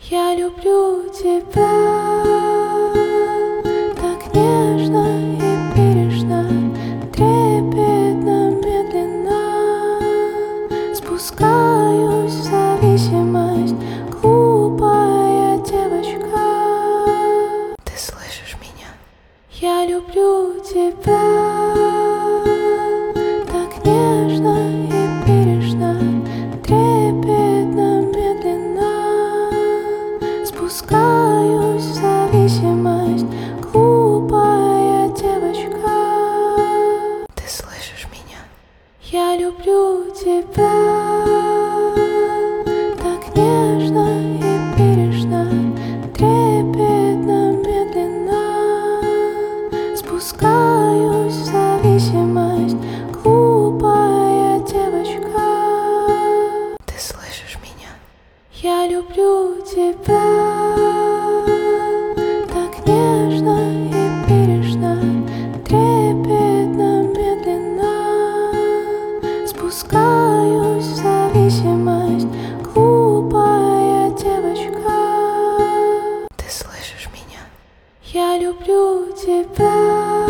Я люблю тебя так нежно и бережно, трепетно, медленно спускаюсь в зависимость, глупая девочка. Ты слышишь меня? Я люблю тебя так нежно и бережно, трепетно, медленно спускаюсь в зависимость, глупая девочка. Ты слышишь меня? Я люблю тебя так нежно и бережно, трепетно, медленно спускаюсь в зависимость, глупая девочка. Ты слышишь меня? Я люблю тебя так нежно и бережно, трепетно, медленно спускаюсь в зависимость, глупая девочка. Ты слышишь меня? Я люблю тебя.